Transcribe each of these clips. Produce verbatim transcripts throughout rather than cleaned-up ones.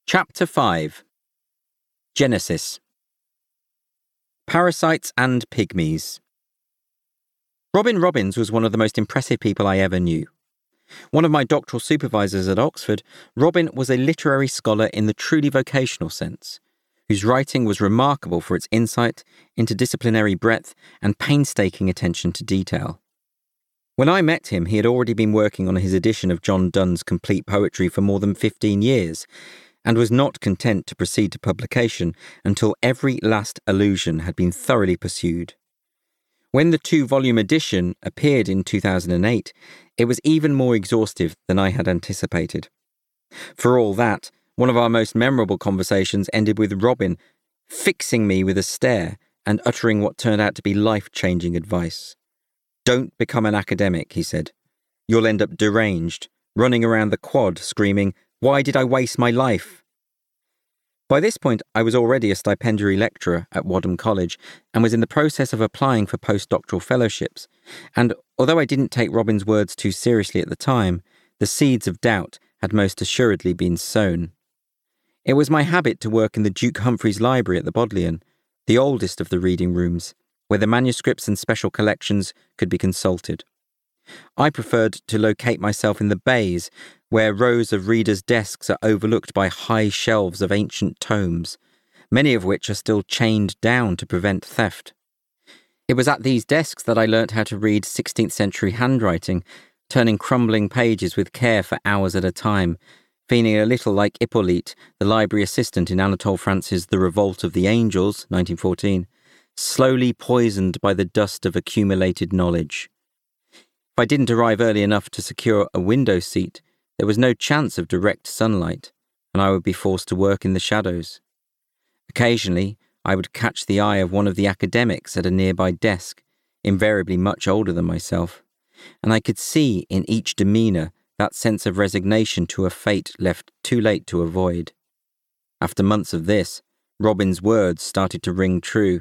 Chapter five. Genesis. Parasites and Pygmies. Robin Robbins was one of the most impressive people I ever knew. One of my doctoral supervisors at Oxford, Robin was a literary scholar in the truly vocational sense, whose writing was remarkable for its insight, interdisciplinary breadth, and painstaking attention to detail. When I met him, he had already been working on his edition of John Donne's complete poetry for more than fifteen years, and was not content to proceed to publication until every last allusion had been thoroughly pursued. When the two-volume edition appeared in two thousand eight, it was even more exhaustive than I had anticipated. For all that, one of our most memorable conversations ended with Robin fixing me with a stare and uttering what turned out to be life-changing advice. "Don't become an academic," he said. "You'll end up deranged, running around the quad screaming, 'Why did I waste my life?'" By this point, I was already a stipendiary lecturer at Wadham College and was in the process of applying for postdoctoral fellowships. And although I didn't take Robin's words too seriously at the time, the seeds of doubt had most assuredly been sown. It was my habit to work in the Duke Humphreys Library at the Bodleian, the oldest of the reading rooms, where the manuscripts and special collections could be consulted. I preferred to locate myself in the bays, where rows of readers' desks are overlooked by high shelves of ancient tomes, many of which are still chained down to prevent theft. It was at these desks that I learnt how to read sixteenth century handwriting, turning crumbling pages with care for hours at a time, feeling a little like Hippolyte, the library assistant in Anatole France's The Revolt of the Angels, nineteen fourteen, slowly poisoned by the dust of accumulated knowledge. If I didn't arrive early enough to secure a window seat, there was no chance of direct sunlight, and I would be forced to work in the shadows. Occasionally, I would catch the eye of one of the academics at a nearby desk, invariably much older than myself, and I could see in each demeanour that sense of resignation to a fate left too late to avoid. After months of this, Robin's words started to ring true.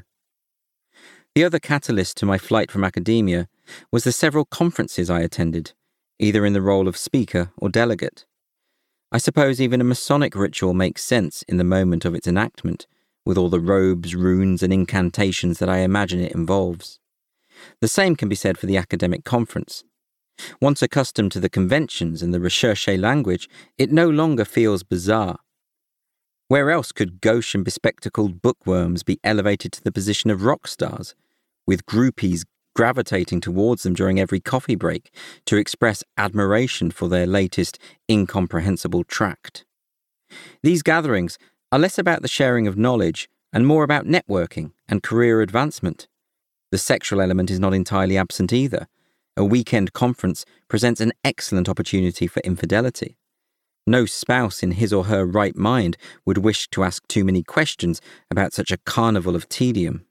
The other catalyst to my flight from academia was the several conferences I attended, either in the role of speaker or delegate. I suppose even a Masonic ritual makes sense in the moment of its enactment, with all the robes, runes, and incantations that I imagine it involves. The same can be said for the academic conference. Once accustomed to the conventions and the recherché language, it no longer feels bizarre. Where else could gauche and bespectacled bookworms be elevated to the position of rock stars, with groupies gravitating towards them during every coffee break to express admiration for their latest incomprehensible tract? These gatherings are less about the sharing of knowledge and more about networking and career advancement. The sexual element is not entirely absent either. A weekend conference presents an excellent opportunity for infidelity. No spouse in his or her right mind would wish to ask too many questions about such a carnival of tedium.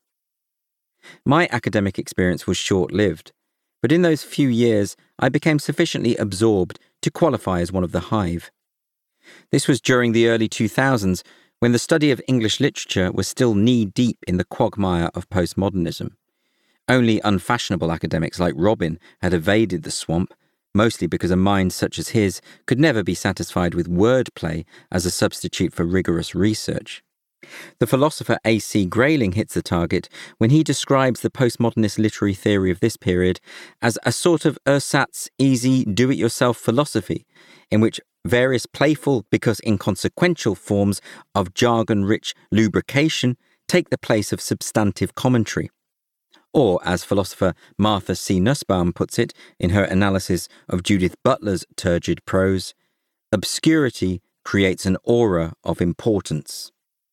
My academic experience was short-lived, but in those few years I became sufficiently absorbed to qualify as one of the hive. This was during the early two thousands, when the study of English literature was still knee-deep in the quagmire of postmodernism. Only unfashionable academics like Robin had evaded the swamp, mostly because a mind such as his could never be satisfied with wordplay as a substitute for rigorous research. The philosopher A C Grayling hits the target when he describes the postmodernist literary theory of this period as a sort of ersatz, easy, do-it-yourself philosophy, in which various playful because inconsequential forms of jargon-rich lubrication take the place of substantive commentary. Or, as philosopher Martha C. Nussbaum puts it in her analysis of Judith Butler's turgid prose, obscurity creates an aura of importance.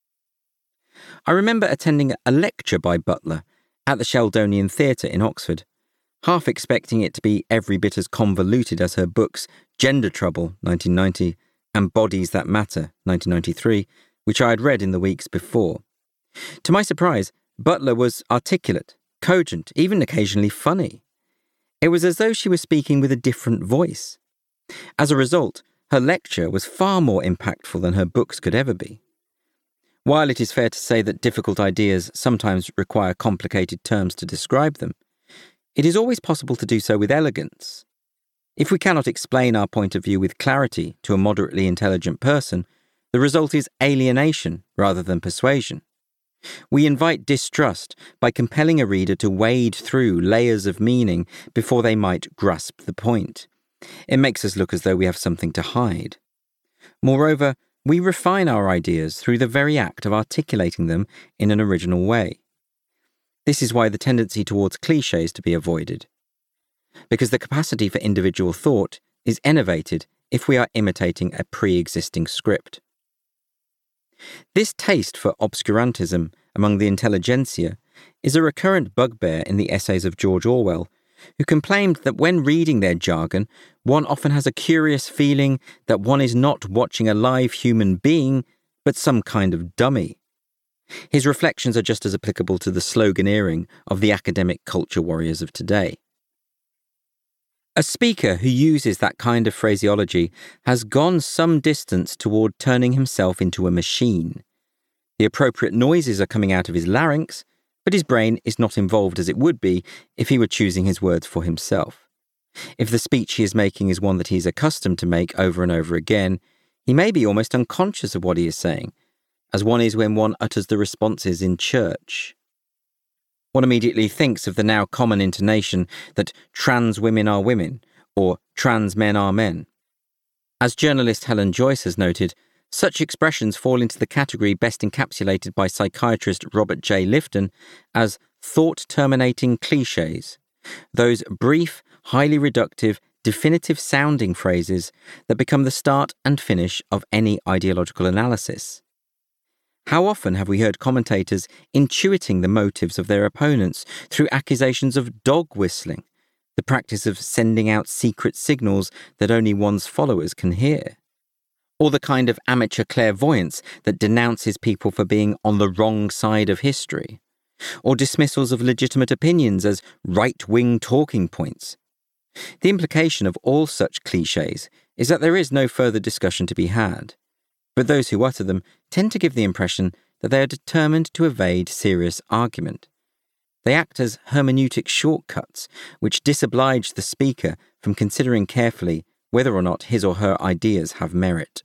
I remember attending a lecture by Butler at the Sheldonian Theatre in Oxford, half expecting it to be every bit as convoluted as her books Gender Trouble, nineteen ninety, and Bodies That Matter, nineteen ninety-three, which I had read in the weeks before. To my surprise, Butler was articulate, cogent, even occasionally funny. It was as though she was speaking with a different voice. As a result, her lecture was far more impactful than her books could ever be. While it is fair to say that difficult ideas sometimes require complicated terms to describe them, it is always possible to do so with elegance. If we cannot explain our point of view with clarity to a moderately intelligent person, The result is alienation rather than persuasion. We invite distrust by compelling a reader to wade through layers of meaning before they might grasp the point. It makes us look as though we have something to hide. Moreover, we refine our ideas through the very act of articulating them in an original way. This is why the tendency towards clichés is to be avoided, because the capacity for individual thought is enervated if we are imitating a pre-existing script. This taste for obscurantism among the intelligentsia is a recurrent bugbear in the essays of George Orwell, who complained that when reading their jargon, one often has a curious feeling that one is not watching a live human being, but some kind of dummy. His reflections are just as applicable to the sloganeering of the academic culture warriors of today. A speaker who uses that kind of phraseology has gone some distance toward turning himself into a machine. The appropriate noises are coming out of his larynx, but his brain is not involved as it would be if he were choosing his words for himself. If the speech he is making is one that he is accustomed to make over and over again, he may be almost unconscious of what he is saying, as one is when one utters the responses in church. One immediately thinks of the now common intonation that trans women are women, or trans men are men. As journalist Helen Joyce has noted, such expressions fall into the category best encapsulated by psychiatrist Robert J. Lifton as thought-terminating clichés, those brief, highly reductive, definitive-sounding phrases that become the start and finish of any ideological analysis. How often have we heard commentators intuiting the motives of their opponents through accusations of dog whistling, the practice of sending out secret signals that only one's followers can hear? Or the kind of amateur clairvoyance that denounces people for being on the wrong side of history? Or dismissals of legitimate opinions as right-wing talking points? The implication of all such clichés is that there is no further discussion to be had, but those who utter them tend to give the impression that they are determined to evade serious argument. They act as hermeneutic shortcuts, which disoblige the speaker from considering carefully whether or not his or her ideas have merit.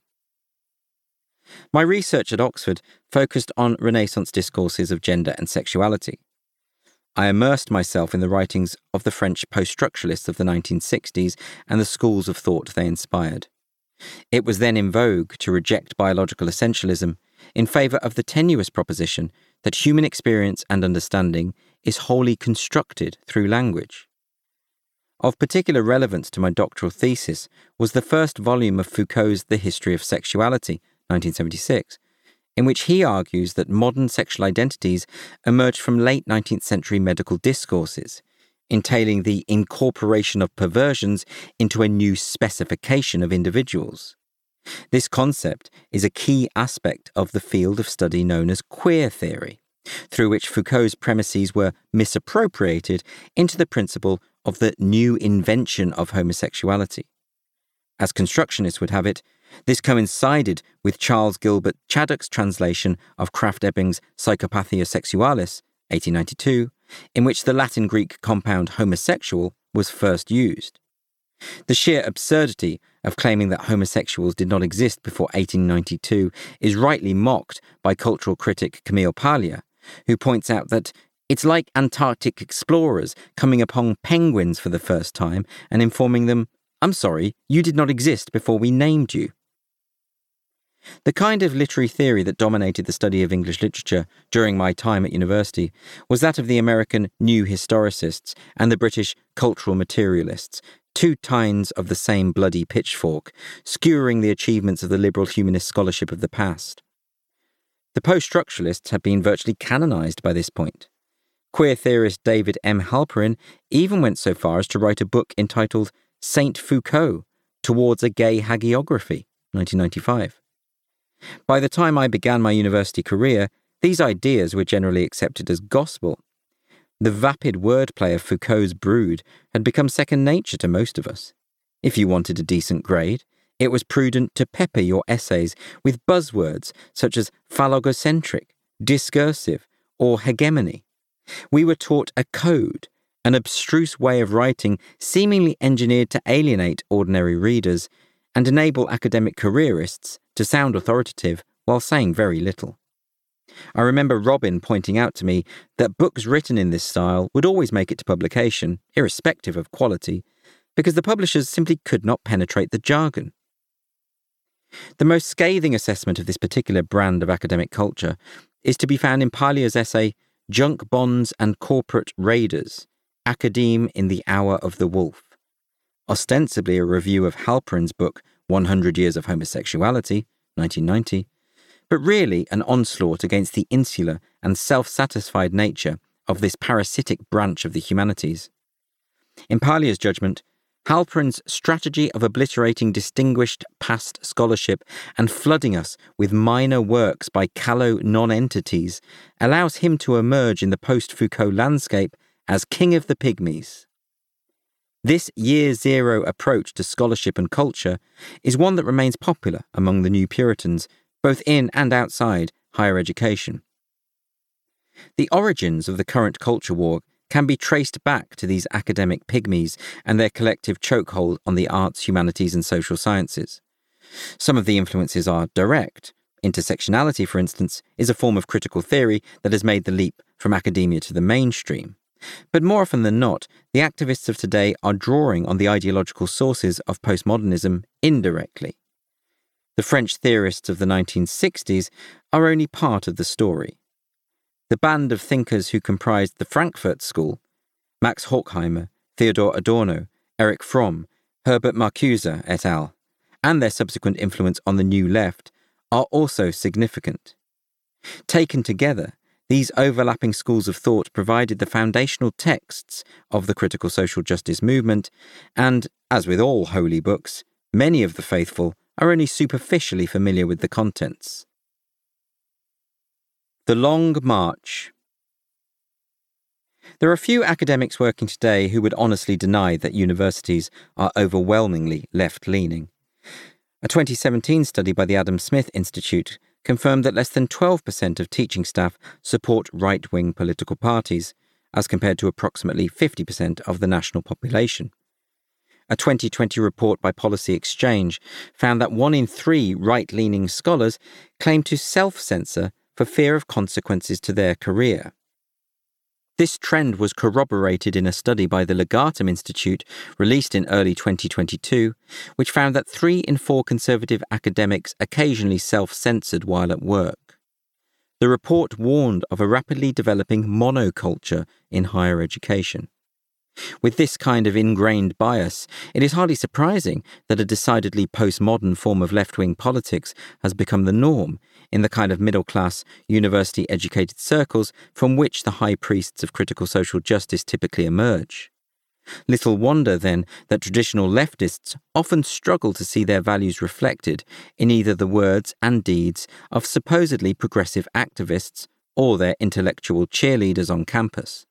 My research at Oxford focused on Renaissance discourses of gender and sexuality. I immersed myself in the writings of the French post-structuralists of the nineteen sixties and the schools of thought they inspired. It was then in vogue to reject biological essentialism in favour of the tenuous proposition that human experience and understanding is wholly constructed through language. Of particular relevance to my doctoral thesis was the first volume of Foucault's The History of Sexuality, nineteen seventy-six, in which he argues that modern sexual identities emerged from late nineteenth century medical discourses, entailing the incorporation of perversions into a new specification of individuals. This concept is a key aspect of the field of study known as queer theory, through which Foucault's premises were misappropriated into the principle of the new invention of homosexuality. As constructionists would have it, this coincided with Charles Gilbert Chaddock's translation of Krafft-Ebing's Psychopathia Sexualis, eighteen ninety-two, in which the Latin-Greek compound homosexual was first used. The sheer absurdity of claiming that homosexuals did not exist before eighteen ninety-two is rightly mocked by cultural critic Camille Paglia, who points out that it's like Antarctic explorers coming upon penguins for the first time and informing them, "I'm sorry, you did not exist before we named you." The kind of literary theory that dominated the study of English literature during my time at university was that of the American New Historicists and the British Cultural Materialists, two tines of the same bloody pitchfork, skewering the achievements of the liberal humanist scholarship of the past. The post-structuralists had been virtually canonized by this point. Queer theorist David M. Halperin even went so far as to write a book entitled Saint Foucault, Towards a Gay Hagiography, nineteen ninety-five. By the time I began my university career, these ideas were generally accepted as gospel. The vapid wordplay of Foucault's brood had become second nature to most of us. If you wanted a decent grade, it was prudent to pepper your essays with buzzwords such as phallogocentric, discursive, or hegemony. We were taught a code, an abstruse way of writing seemingly engineered to alienate ordinary readers and enable academic careerists to sound authoritative while saying very little. I remember Robin pointing out to me that books written in this style would always make it to publication, irrespective of quality, because the publishers simply could not penetrate the jargon. The most scathing assessment of this particular brand of academic culture is to be found in Palia's essay, Junk Bonds and Corporate Raiders, Academe in the Hour of the Wolf, ostensibly a review of Halperin's book, one hundred Years of Homosexuality, nineteen ninety, but really an onslaught against the insular and self-satisfied nature of this parasitic branch of the humanities. In Palia's judgment, Halperin's strategy of obliterating distinguished past scholarship and flooding us with minor works by callow non-entities allows him to emerge in the post-Foucault landscape as king of the pygmies. This year zero approach to scholarship and culture is one that remains popular among the new Puritans, both in and outside higher education. The origins of the current culture war can be traced back to these academic pygmies and their collective chokehold on the arts, humanities, and social sciences. Some of the influences are direct. Intersectionality, for instance, is a form of critical theory that has made the leap from academia to the mainstream. But more often than not, the activists of today are drawing on the ideological sources of postmodernism indirectly. The French theorists of the nineteen sixties are only part of the story. The band of thinkers who comprised the Frankfurt School, Max Horkheimer, Theodor Adorno, Erich Fromm, Herbert Marcuse et al., and their subsequent influence on the New Left, are also significant. Taken together, these overlapping schools of thought provided the foundational texts of the critical social justice movement, and, as with all holy books, many of the faithful are only superficially familiar with the contents. The Long March. There are few academics working today who would honestly deny that universities are overwhelmingly left-leaning. A twenty seventeen study by the Adam Smith Institute confirmed that less than twelve percent of teaching staff support right-wing political parties, as compared to approximately fifty percent of the national population. A twenty twenty report by Policy Exchange found that one in three right-leaning scholars claim to self-censor for fear of consequences to their career. This trend was corroborated in a study by the Legatum Institute released in early twenty twenty-two, which found that three in four conservative academics occasionally self-censored while at work. The report warned of a rapidly developing monoculture in higher education. With this kind of ingrained bias, it is hardly surprising that a decidedly postmodern form of left-wing politics has become the norm in the kind of middle-class, university-educated circles from which the high priests of critical social justice typically emerge. Little wonder, then, that traditional leftists often struggle to see their values reflected in either the words and deeds of supposedly progressive activists or their intellectual cheerleaders on campus.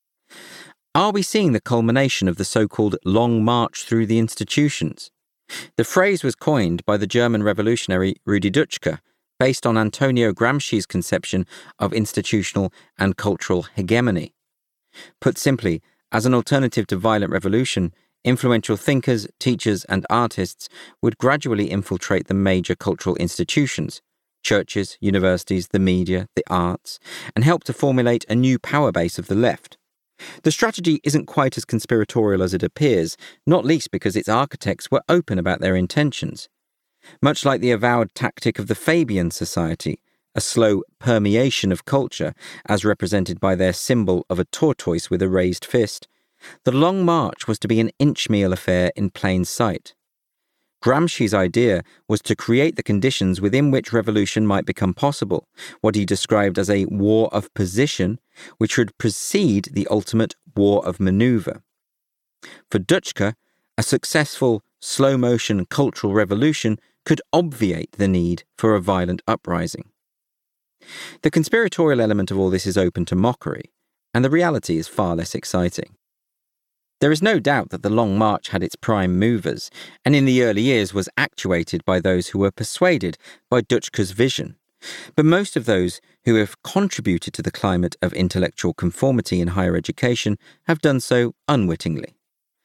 Are we seeing the culmination of the so-called Long March through the institutions? The phrase was coined by the German revolutionary Rudi Dutschke, based on Antonio Gramsci's conception of institutional and cultural hegemony. Put simply, as an alternative to violent revolution, influential thinkers, teachers, and artists would gradually infiltrate the major cultural institutions, churches, universities, the media, the arts, and help to formulate a new power base of the left. The strategy isn't quite as conspiratorial as it appears, not least because its architects were open about their intentions. Much like the avowed tactic of the Fabian Society, a slow permeation of culture, as represented by their symbol of a tortoise with a raised fist, the Long March was to be an inch-meal affair in plain sight. Gramsci's idea was to create the conditions within which revolution might become possible, what he described as a war of position, which would precede the ultimate war of maneuver. For Dutschke, a successful, slow-motion cultural revolution could obviate the need for a violent uprising. The conspiratorial element of all this is open to mockery, and the reality is far less exciting. There is no doubt that the Long March had its prime movers, and in the early years was actuated by those who were persuaded by Dutschke's vision. But most of those who have contributed to the climate of intellectual conformity in higher education have done so unwittingly.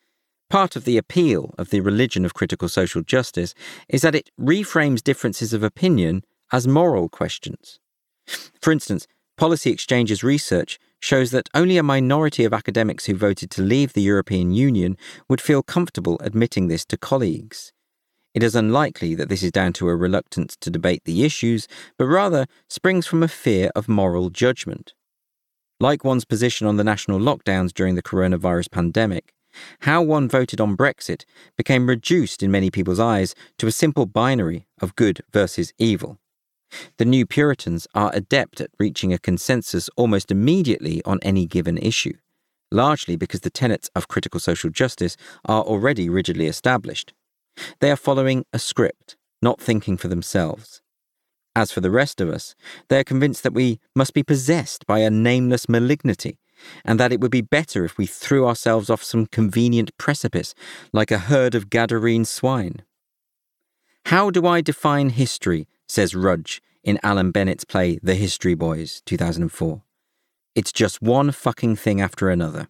Part of the appeal of the religion of critical social justice is that it reframes differences of opinion as moral questions. For instance, Policy Exchange's research shows that only a minority of academics who voted to leave the European Union would feel comfortable admitting this to colleagues. It is unlikely that this is down to a reluctance to debate the issues, but rather springs from a fear of moral judgment. Like one's position on the national lockdowns during the coronavirus pandemic, how one voted on Brexit became reduced in many people's eyes to a simple binary of good versus evil. The New Puritans are adept at reaching a consensus almost immediately on any given issue, largely because the tenets of critical social justice are already rigidly established. They are following a script, not thinking for themselves. As for the rest of us, they are convinced that we must be possessed by a nameless malignity, and that it would be better if we threw ourselves off some convenient precipice like a herd of Gadarene swine. How do I define history, says Rudge in Alan Bennett's play The History Boys, two thousand four. It's just one fucking thing after another.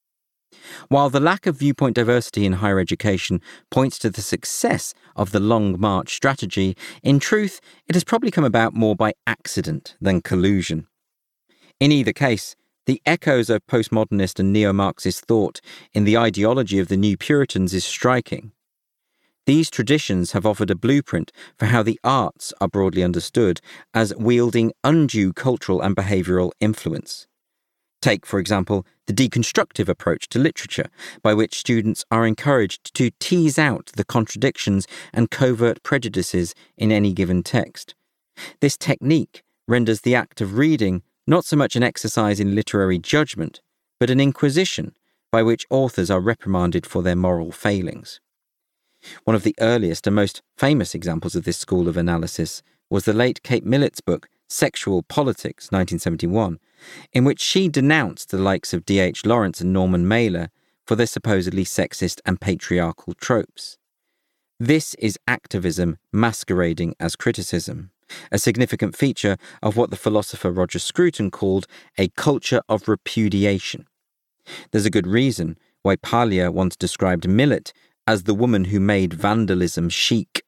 While the lack of viewpoint diversity in higher education points to the success of the Long March strategy, in truth, it has probably come about more by accident than collusion. In either case, the echoes of postmodernist and neo-Marxist thought in the ideology of the New Puritans is striking. These traditions have offered a blueprint for how the arts are broadly understood as wielding undue cultural and behavioural influence. Take, for example, the deconstructive approach to literature, by which students are encouraged to tease out the contradictions and covert prejudices in any given text. This technique renders the act of reading not so much an exercise in literary judgment, but an inquisition by which authors are reprimanded for their moral failings. One of the earliest and most famous examples of this school of analysis was the late Kate Millett's book, Sexual Politics, nineteen seventy-one, in which she denounced the likes of D H Lawrence and Norman Mailer for their supposedly sexist and patriarchal tropes. This is activism masquerading as criticism, a significant feature of what the philosopher Roger Scruton called a culture of repudiation. There's a good reason why Paglia once described Millett as the woman who made vandalism chic.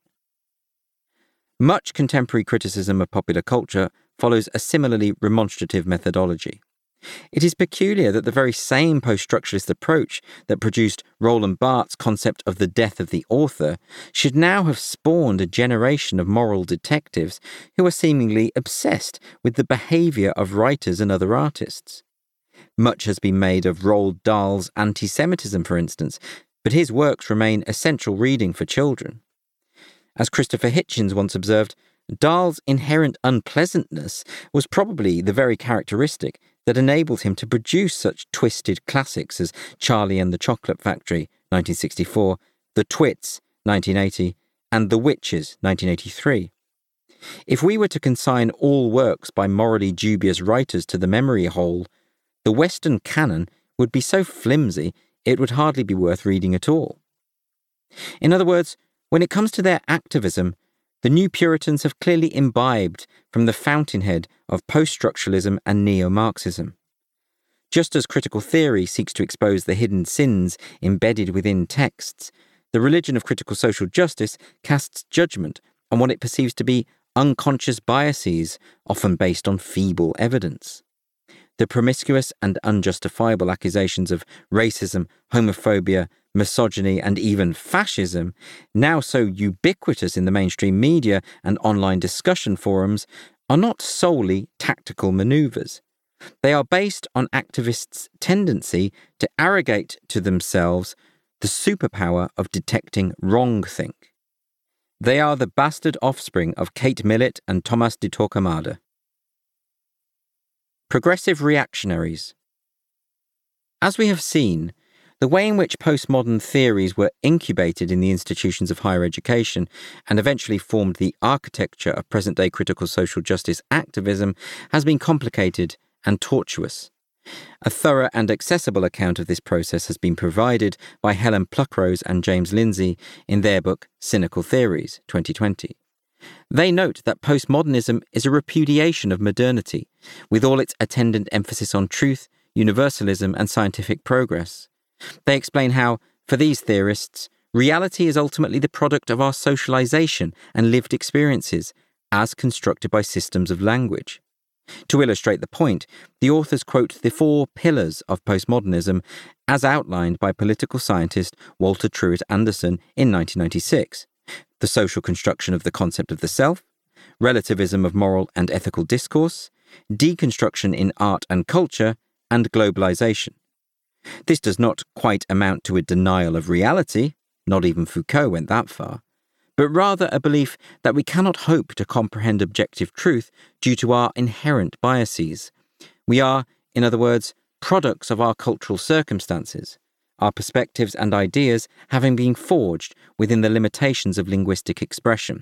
Much contemporary criticism of popular culture follows a similarly remonstrative methodology. It is peculiar that the very same post-structuralist approach that produced Roland Barthes' concept of the death of the author should now have spawned a generation of moral detectives who are seemingly obsessed with the behaviour of writers and other artists. Much has been made of Roald Dahl's anti-Semitism, for instance, but his works remain essential reading for children. As Christopher Hitchens once observed, Dahl's inherent unpleasantness was probably the very characteristic that enabled him to produce such twisted classics as Charlie and the Chocolate Factory, nineteen sixty-four, The Twits, nineteen eighty, and The Witches, nineteen eighty-three. If we were to consign all works by morally dubious writers to the memory hole, the Western canon would be so flimsy it would hardly be worth reading at all. In other words, when it comes to their activism, the New Puritans have clearly imbibed from the fountainhead of post-structuralism and neo-Marxism. Just as critical theory seeks to expose the hidden sins embedded within texts, the religion of critical social justice casts judgment on what it perceives to be unconscious biases, often based on feeble evidence. The promiscuous and unjustifiable accusations of racism, homophobia, misogyny, and even fascism, now so ubiquitous in the mainstream media and online discussion forums, are not solely tactical maneuvers. They are based on activists' tendency to arrogate to themselves the superpower of detecting wrongthink. They are the bastard offspring of Kate Millett and Thomas de Torquemada. Progressive reactionaries. As we have seen, the way in which postmodern theories were incubated in the institutions of higher education and eventually formed the architecture of present-day critical social justice activism has been complicated and tortuous. A thorough and accessible account of this process has been provided by Helen Pluckrose and James Lindsay in their book Cynical Theories, twenty twenty. They note that postmodernism is a repudiation of modernity, with all its attendant emphasis on truth, universalism, and scientific progress. They explain how, For these theorists, reality is ultimately the product of our socialization and lived experiences, as constructed by systems of language. To illustrate the point, the authors quote the four pillars of postmodernism as outlined by political scientist Walter Truett Anderson in nineteen ninety-six. The social construction of the concept of the self, relativism of moral and ethical discourse, deconstruction in art and culture, and globalization. This does not quite amount to a denial of reality, not even Foucault went that far, but rather a belief that we cannot hope to comprehend objective truth due to our inherent biases. We are, in other words, products of our cultural circumstances, our perspectives and ideas having been forged within the limitations of linguistic expression.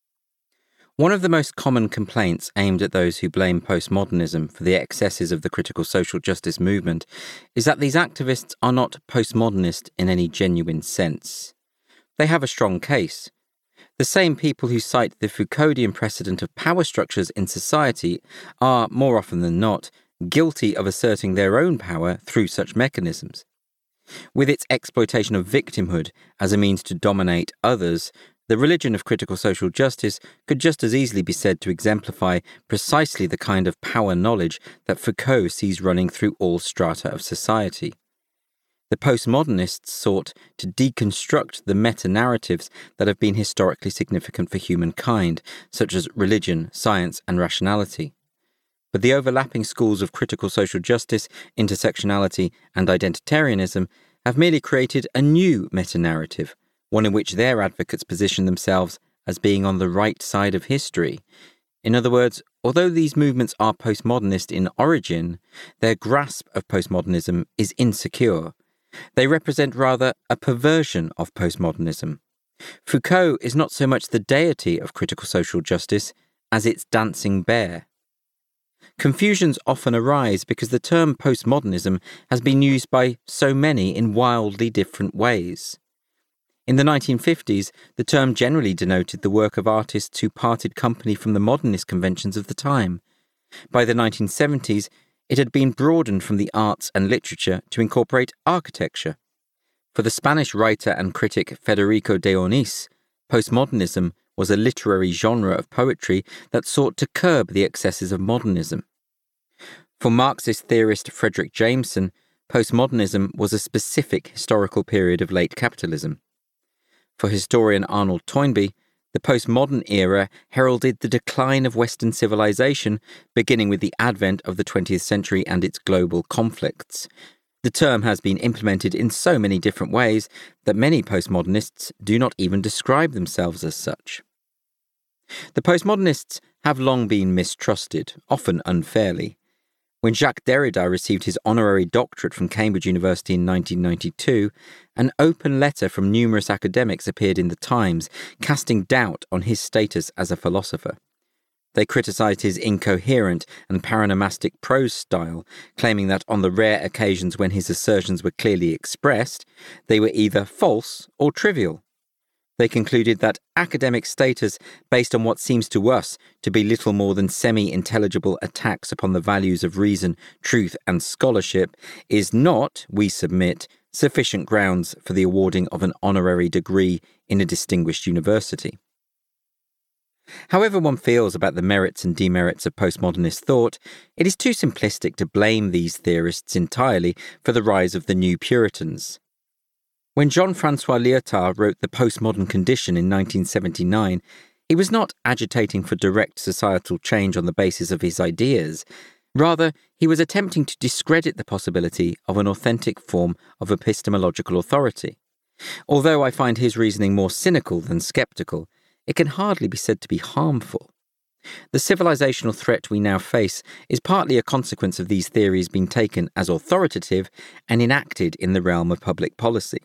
One of the most common complaints aimed at those who blame postmodernism for the excesses of the critical social justice movement is that these activists are not postmodernist in any genuine sense. They have a strong case. The same people who cite the Foucauldian precedent of power structures in society are, more often than not, guilty of asserting their own power through such mechanisms. With its exploitation of victimhood as a means to dominate others, the religion of critical social justice could just as easily be said to exemplify precisely the kind of power knowledge that Foucault sees running through all strata of society. The postmodernists sought to deconstruct the meta-narratives that have been historically significant for humankind, such as religion, science, and rationality. But the overlapping schools of critical social justice, intersectionality, and identitarianism have merely created a new meta-narrative, one in which their advocates position themselves as being on the right side of history. In other words, although these movements are postmodernist in origin, their grasp of postmodernism is insecure. They represent rather a perversion of postmodernism. Foucault is not so much the deity of critical social justice as its dancing bear. Confusions often arise because the term postmodernism has been used by so many in wildly different ways. In the nineteen fifties, the term generally denoted the work of artists who parted company from the modernist conventions of the time. By the nineteen seventies, it had been broadened from the arts and literature to incorporate architecture. For the Spanish writer and critic Federico de Onís, postmodernism was a literary genre of poetry that sought to curb the excesses of modernism. For Marxist theorist Fredric Jameson, postmodernism was a specific historical period of late capitalism. For historian Arnold Toynbee, the postmodern era heralded the decline of Western civilization, beginning with the advent of the twentieth century and its global conflicts. The term has been implemented in so many different ways that many postmodernists do not even describe themselves as such. The postmodernists have long been mistrusted, often unfairly. When Jacques Derrida received his honorary doctorate from Cambridge University in nineteen ninety-two, an open letter from numerous academics appeared in the Times, casting doubt on his status as a philosopher. They criticised his incoherent and paronomastic prose style, claiming that on the rare occasions when his assertions were clearly expressed, they were either false or trivial. They concluded that academic status, based on what seems to us to be little more than semi-intelligible attacks upon the values of reason, truth, and scholarship, is not, we submit, sufficient grounds for the awarding of an honorary degree in a distinguished university. However one feels about the merits and demerits of postmodernist thought, it is too simplistic to blame these theorists entirely for the rise of the New Puritans. When Jean-François Lyotard wrote The Postmodern Condition in nineteen seventy-nine, he was not agitating for direct societal change on the basis of his ideas. Rather, he was attempting to discredit the possibility of an authentic form of epistemological authority. Although I find his reasoning more cynical than sceptical, it can hardly be said to be harmful. The civilizational threat we now face is partly a consequence of these theories being taken as authoritative and enacted in the realm of public policy.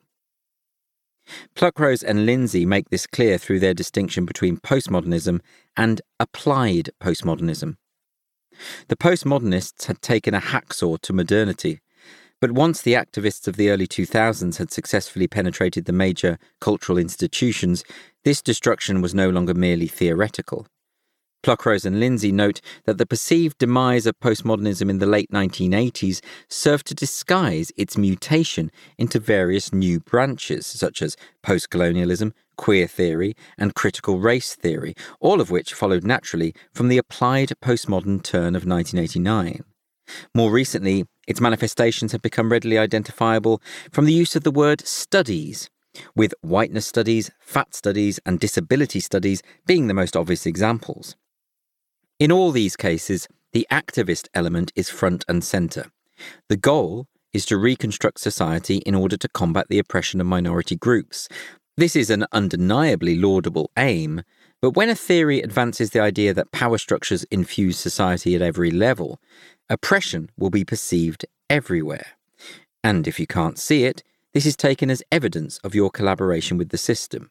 Pluckrose and Lindsay make this clear through their distinction between postmodernism and applied postmodernism. The postmodernists had taken a hacksaw to modernity, but once the activists of the early two thousands had successfully penetrated the major cultural institutions, this destruction was no longer merely theoretical. Pluckrose and Lindsay note that the perceived demise of postmodernism in the late nineteen eighties served to disguise its mutation into various new branches, such as postcolonialism, queer theory, and critical race theory, all of which followed naturally from the applied postmodern turn of nineteen eighty-nine. More recently, its manifestations have become readily identifiable from the use of the word studies, with whiteness studies, fat studies, and disability studies being the most obvious examples. In all these cases, the activist element is front and centre. The goal is to reconstruct society in order to combat the oppression of minority groups. This is an undeniably laudable aim, but when a theory advances the idea that power structures infuse society at every level, oppression will be perceived everywhere. And if you can't see it, this is taken as evidence of your collaboration with the system.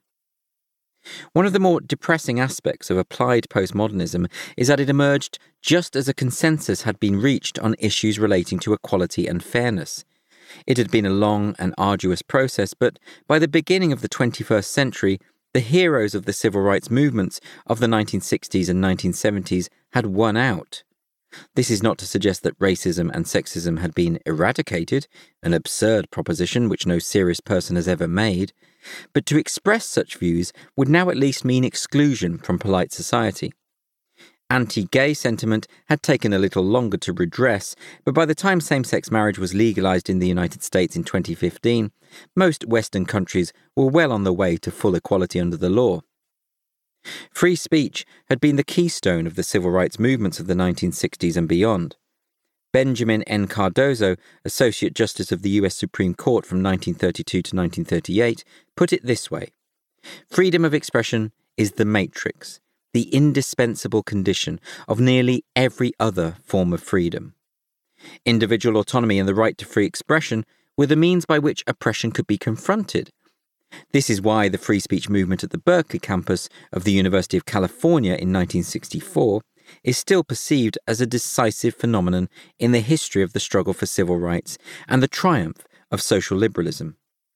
One of the more depressing aspects of applied postmodernism is that it emerged just as a consensus had been reached on issues relating to equality and fairness. It had been a long and arduous process, but by the beginning of the twenty-first century, the heroes of the civil rights movements of the nineteen sixties and nineteen seventies had won out. This is not to suggest that racism and sexism had been eradicated, an absurd proposition which no serious person has ever made, but to express such views would now at least mean exclusion from polite society. Anti-gay sentiment had taken a little longer to redress, but by the time same-sex marriage was legalized in the United States in twenty fifteen, most Western countries were well on the way to full equality under the law. Free speech had been the keystone of the civil rights movements of the nineteen sixties and beyond. Benjamin N. Cardozo, Associate Justice of the U S Supreme Court from nineteen thirty-two to nineteen thirty-eight, put it this way: freedom of expression is the matrix, the indispensable condition of nearly every other form of freedom. Individual autonomy and the right to free expression were the means by which oppression could be confronted. This is why the free speech movement at the Berkeley campus of the University of California in nineteen sixty-four is still perceived as a decisive phenomenon in the history of the struggle for civil rights and the triumph of social liberalism.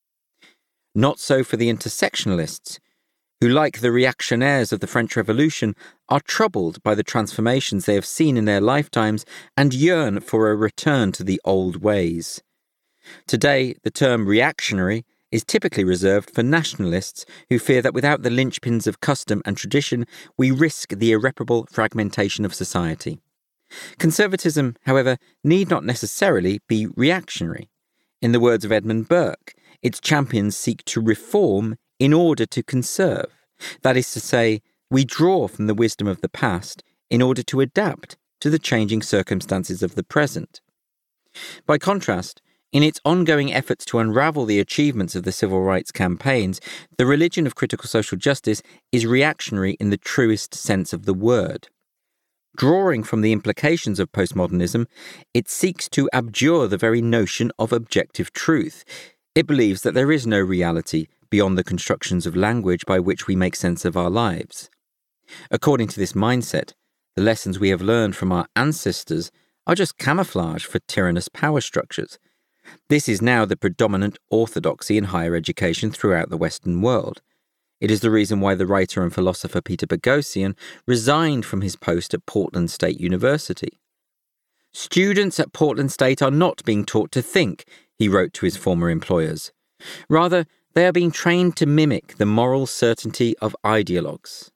Not so for the intersectionalists, who, like the reactionaires of the French Revolution, are troubled by the transformations they have seen in their lifetimes and yearn for a return to the old ways. Today, the term reactionary is typically reserved for nationalists who fear that without the linchpins of custom and tradition, we risk the irreparable fragmentation of society. Conservatism, however, need not necessarily be reactionary. In the words of Edmund Burke, its champions seek to reform in order to conserve. That is to say, we draw from the wisdom of the past in order to adapt to the changing circumstances of the present. By contrast, in its ongoing efforts to unravel the achievements of the civil rights campaigns, the religion of critical social justice is reactionary in the truest sense of the word. Drawing from the implications of postmodernism, it seeks to abjure the very notion of objective truth. It believes that there is no reality beyond the constructions of language by which we make sense of our lives. According to this mindset, the lessons we have learned from our ancestors are just camouflage for tyrannous power structures. This is now the predominant orthodoxy in higher education throughout the Western world. It is the reason why the writer and philosopher Peter Boghossian resigned from his post at Portland State University. "Students at Portland State are not being taught to think," he wrote to his former employers. "Rather, they are being trained to mimic the moral certainty of ideologues."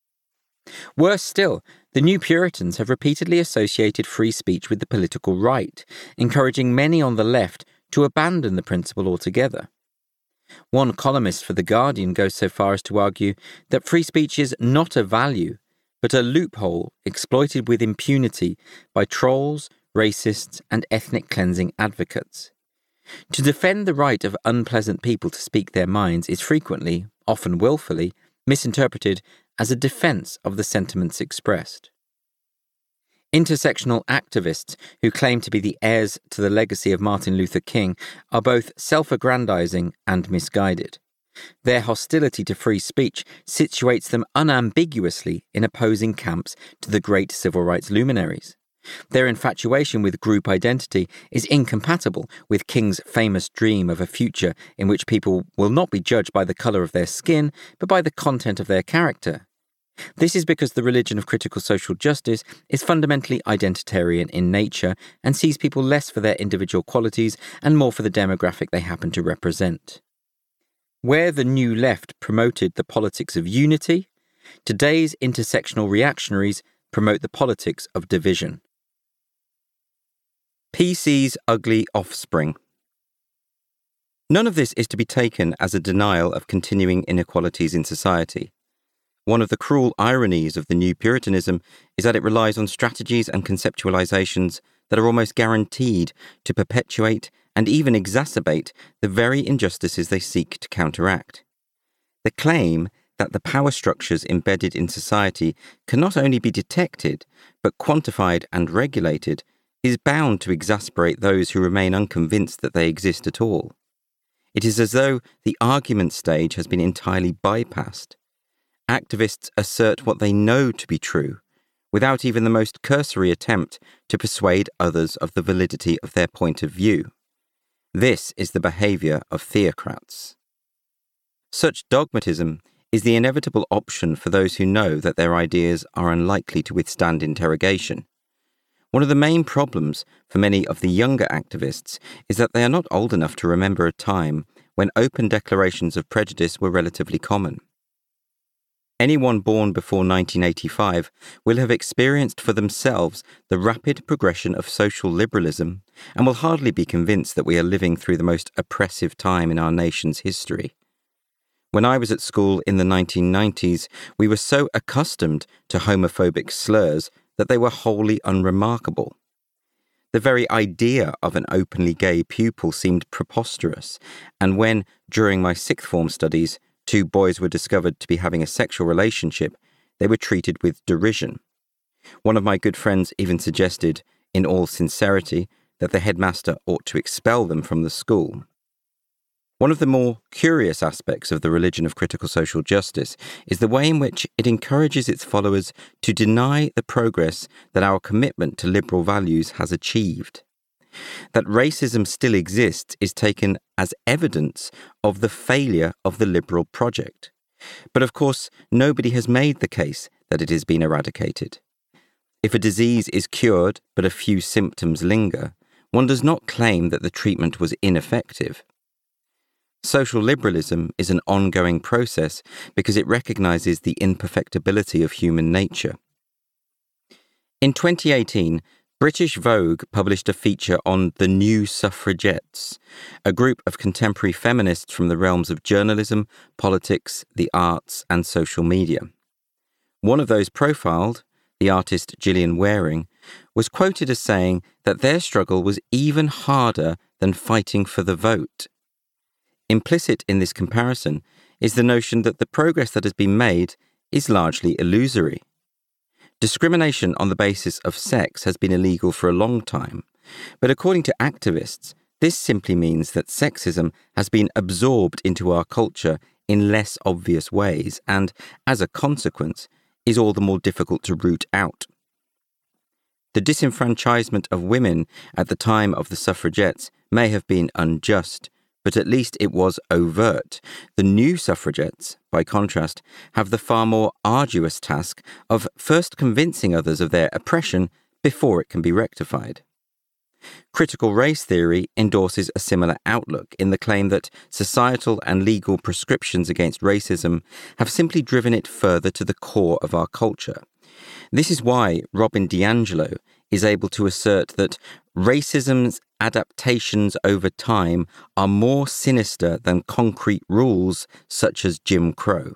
Worse still, the New Puritans have repeatedly associated free speech with the political right, encouraging many on the left to abandon the principle altogether. One columnist for The Guardian goes so far as to argue that free speech is not a value, but a loophole exploited with impunity by trolls, racists, and ethnic cleansing advocates. To defend the right of unpleasant people to speak their minds is frequently, often willfully, misinterpreted as a defense of the sentiments expressed. Intersectional activists who claim to be the heirs to the legacy of Martin Luther King are both self-aggrandizing and misguided. Their hostility to free speech situates them unambiguously in opposing camps to the great civil rights luminaries. Their infatuation with group identity is incompatible with King's famous dream of a future in which people will not be judged by the colour of their skin, but by the content of their character. This is because the religion of critical social justice is fundamentally identitarian in nature and sees people less for their individual qualities and more for the demographic they happen to represent. Where the New Left promoted the politics of unity, today's intersectional reactionaries promote the politics of division. P C's ugly offspring. None of this is to be taken as a denial of continuing inequalities in society. One of the cruel ironies of the new Puritanism is that it relies on strategies and conceptualizations that are almost guaranteed to perpetuate and even exacerbate the very injustices they seek to counteract. The claim that the power structures embedded in society can not only be detected, but quantified and regulated, is bound to exasperate those who remain unconvinced that they exist at all. It is as though the argument stage has been entirely bypassed. Activists assert what they know to be true, without even the most cursory attempt to persuade others of the validity of their point of view. This is the behaviour of theocrats. Such dogmatism is the inevitable option for those who know that their ideas are unlikely to withstand interrogation. One of the main problems for many of the younger activists is that they are not old enough to remember a time when open declarations of prejudice were relatively common. Anyone born before nineteen eighty-five will have experienced for themselves the rapid progression of social liberalism and will hardly be convinced that we are living through the most oppressive time in our nation's history. When I was at school in the nineteen nineties, we were so accustomed to homophobic slurs that they were wholly unremarkable. The very idea of an openly gay pupil seemed preposterous, and when, during my sixth form studies, two boys were discovered to be having a sexual relationship, they were treated with derision. One of my good friends even suggested, in all sincerity, that the headmaster ought to expel them from the school. One of the more curious aspects of the religion of critical social justice is the way in which it encourages its followers to deny the progress that our commitment to liberal values has achieved. That racism still exists is taken as evidence of the failure of the liberal project. But of course, nobody has made the case that it has been eradicated. If a disease is cured but a few symptoms linger, one does not claim that the treatment was ineffective. Social liberalism is an ongoing process because it recognizes the imperfectibility of human nature. In twenty eighteen, British Vogue published a feature on the New Suffragettes, a group of contemporary feminists from the realms of journalism, politics, the arts, and social media. One of those profiled, the artist Gillian Waring, was quoted as saying that their struggle was even harder than fighting for the vote. Implicit in this comparison is the notion that the progress that has been made is largely illusory. Discrimination on the basis of sex has been illegal for a long time, but according to activists, this simply means that sexism has been absorbed into our culture in less obvious ways and, as a consequence, is all the more difficult to root out. The disenfranchisement of women at the time of the suffragettes may have been unjust, but at least it was overt. The new suffragettes, by contrast, have the far more arduous task of first convincing others of their oppression before it can be rectified. Critical race theory endorses a similar outlook in the claim that societal and legal prescriptions against racism have simply driven it further to the core of our culture. This is why Robin DiAngelo is able to assert that racism's adaptations over time are more sinister than concrete rules such as Jim Crow.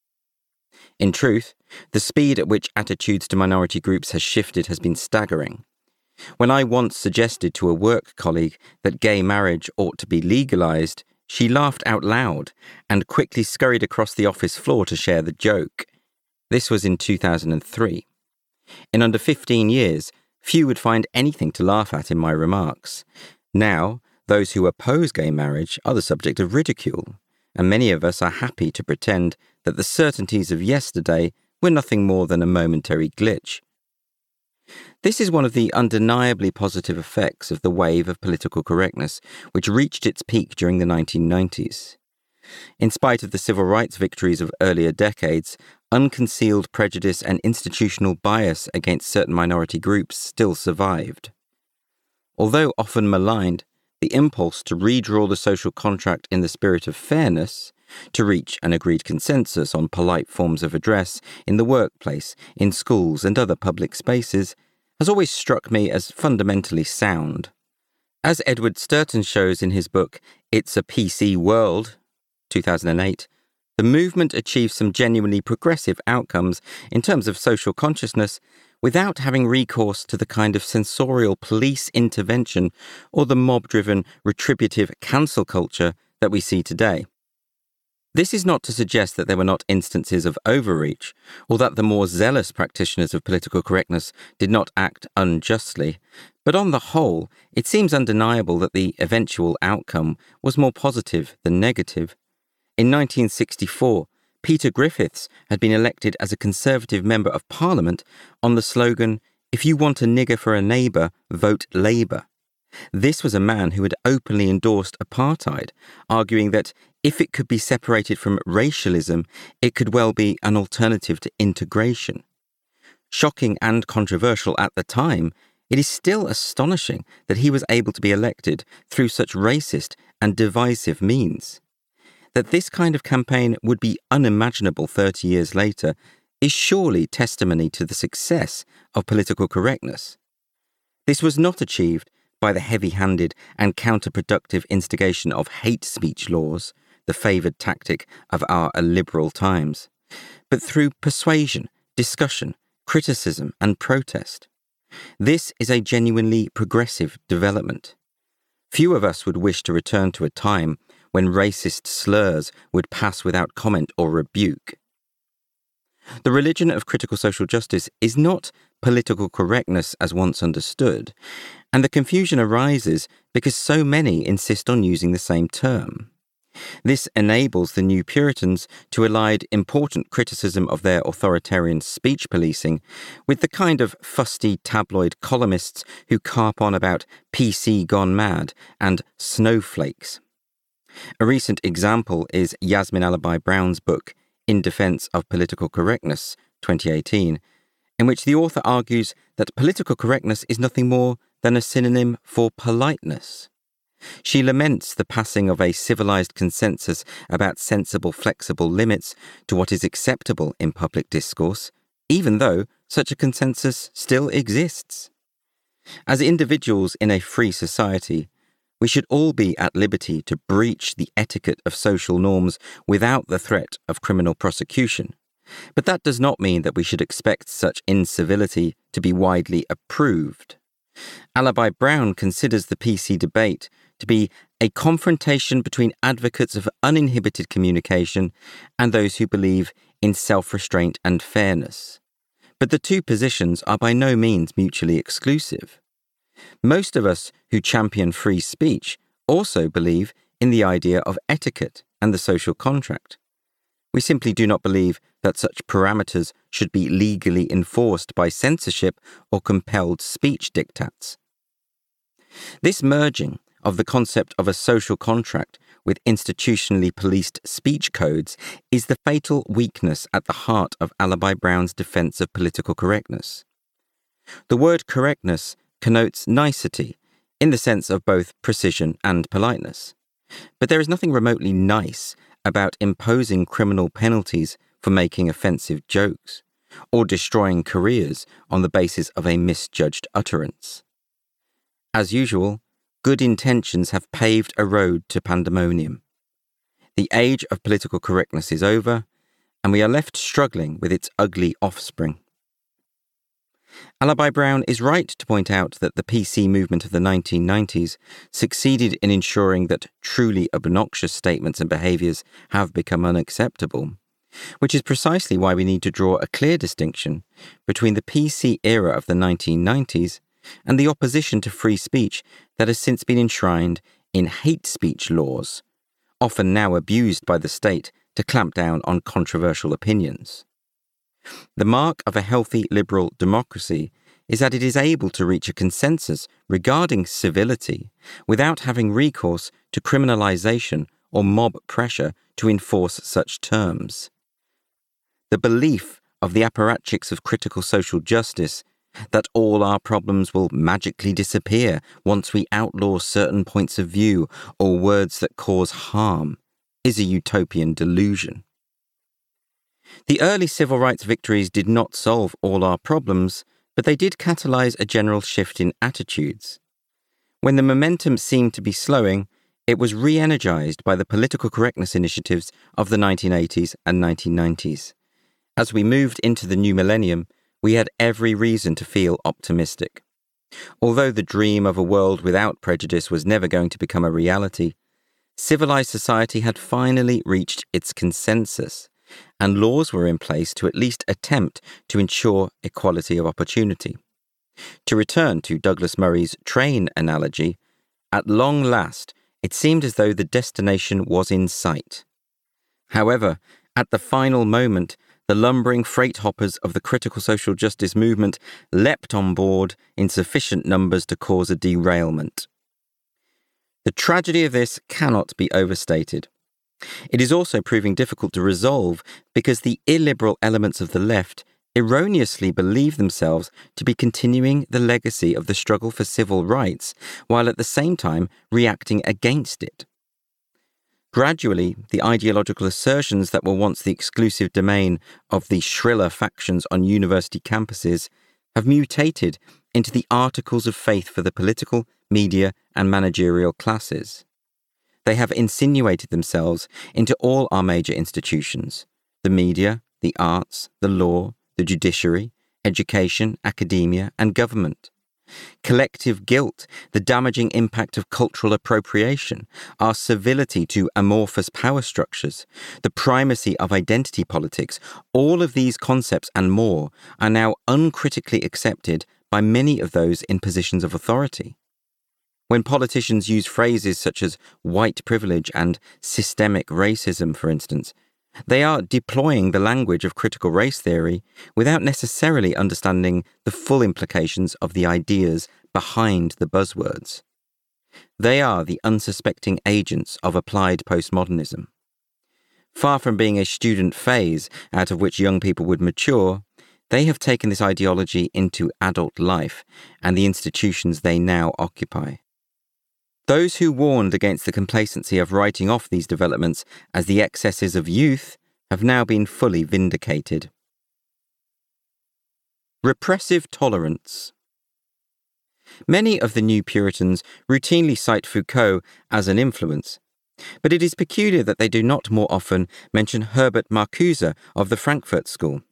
In truth, the speed at which attitudes to minority groups has shifted has been staggering. When I once suggested to a work colleague that gay marriage ought to be legalized, she laughed out loud and quickly scurried across the office floor to share the joke. This was in two thousand three. In under fifteen years, few would find anything to laugh at in my remarks. Now, those who oppose gay marriage are the subject of ridicule, and many of us are happy to pretend that the certainties of yesterday were nothing more than a momentary glitch. This is one of the undeniably positive effects of the wave of political correctness, which reached its peak during the nineteen nineties. In spite of the civil rights victories of earlier decades, unconcealed prejudice and institutional bias against certain minority groups still survived. Although often maligned, the impulse to redraw the social contract in the spirit of fairness, to reach an agreed consensus on polite forms of address in the workplace, in schools and other public spaces, has always struck me as fundamentally sound. As Edward Sturton shows in his book It's a P C World, two thousand eight, the movement achieved some genuinely progressive outcomes in terms of social consciousness without having recourse to the kind of censorial police intervention or the mob-driven retributive cancel culture that we see today. This is not to suggest that there were not instances of overreach, or that the more zealous practitioners of political correctness did not act unjustly, but on the whole, it seems undeniable that the eventual outcome was more positive than negative. In nineteen sixty-four, Peter Griffiths had been elected as a Conservative Member of Parliament on the slogan, "If you want a nigger for a neighbour, vote Labour." This was a man who had openly endorsed apartheid, arguing that if it could be separated from racialism, it could well be an alternative to integration. Shocking and controversial at the time, it is still astonishing that he was able to be elected through such racist and divisive means. That this kind of campaign would be unimaginable thirty years later is surely testimony to the success of political correctness. This was not achieved by the heavy-handed and counterproductive instigation of hate speech laws, the favoured tactic of our illiberal times, but through persuasion, discussion, criticism and protest. This is a genuinely progressive development. Few of us would wish to return to a time when racist slurs would pass without comment or rebuke. The religion of critical social justice is not political correctness as once understood, and the confusion arises because so many insist on using the same term. This enables the New Puritans to elide important criticism of their authoritarian speech policing with the kind of fusty tabloid columnists who carp on about P C gone mad and snowflakes. A recent example is Yasmin Alibhai-Brown's book, In Defense of Political Correctness, twenty eighteen, in which the author argues that political correctness is nothing more than a synonym for politeness. She laments the passing of a civilized consensus about sensible, flexible limits to what is acceptable in public discourse, even though such a consensus still exists. As individuals in a free society, we should all be at liberty to breach the etiquette of social norms without the threat of criminal prosecution. But that does not mean that we should expect such incivility to be widely approved. Alibhai-Brown considers the P C debate to be a confrontation between advocates of uninhibited communication and those who believe in self-restraint and fairness. But the two positions are by no means mutually exclusive. Most of us who champion free speech also believe in the idea of etiquette and the social contract. We simply do not believe that such parameters should be legally enforced by censorship or compelled speech diktats. This merging of the concept of a social contract with institutionally policed speech codes is the fatal weakness at the heart of Alibhai-Brown's defense of political correctness. The word correctness connotes nicety, in the sense of both precision and politeness. But there is nothing remotely nice about imposing criminal penalties for making offensive jokes, or destroying careers on the basis of a misjudged utterance. As usual, good intentions have paved a road to pandemonium. The age of political correctness is over, and we are left struggling with its ugly offspring. Alibhai-Brown is right to point out that the P C movement of the nineteen nineties succeeded in ensuring that truly obnoxious statements and behaviours have become unacceptable, which is precisely why we need to draw a clear distinction between the P C era of the nineteen nineties and the opposition to free speech that has since been enshrined in hate speech laws, often now abused by the state to clamp down on controversial opinions. The mark of a healthy liberal democracy is that it is able to reach a consensus regarding civility without having recourse to criminalization or mob pressure to enforce such terms. The belief of the apparatchiks of critical social justice that all our problems will magically disappear once we outlaw certain points of view or words that cause harm is a utopian delusion. The early civil rights victories did not solve all our problems, but they did catalyze a general shift in attitudes. When the momentum seemed to be slowing, it was re-energized by the political correctness initiatives of the nineteen eighties and nineteen nineties. As we moved into the new millennium, we had every reason to feel optimistic. Although the dream of a world without prejudice was never going to become a reality, civilized society had finally reached its consensus, and laws were in place to at least attempt to ensure equality of opportunity. To return to Douglas Murray's train analogy, at long last, it seemed as though the destination was in sight. However, at the final moment, the lumbering freight hoppers of the critical social justice movement leapt on board in sufficient numbers to cause a derailment. The tragedy of this cannot be overstated. It is also proving difficult to resolve because the illiberal elements of the left erroneously believe themselves to be continuing the legacy of the struggle for civil rights while at the same time reacting against it. Gradually, the ideological assertions that were once the exclusive domain of the shriller factions on university campuses have mutated into the articles of faith for the political, media, and managerial classes. They have insinuated themselves into all our major institutions: the media, the arts, the law, the judiciary, education, academia, and government. Collective guilt, the damaging impact of cultural appropriation, our civility to amorphous power structures, the primacy of identity politics, all of these concepts and more are now uncritically accepted by many of those in positions of authority. When politicians use phrases such as white privilege and systemic racism, for instance, they are deploying the language of critical race theory without necessarily understanding the full implications of the ideas behind the buzzwords. They are the unsuspecting agents of applied postmodernism. Far from being a student phase out of which young people would mature, they have taken this ideology into adult life and the institutions they now occupy. Those who warned against the complacency of writing off these developments as the excesses of youth have now been fully vindicated. Repressive tolerance. Many of the New Puritans routinely cite Foucault as an influence, but it is peculiar that they do not more often mention Herbert Marcuse of the Frankfurt School.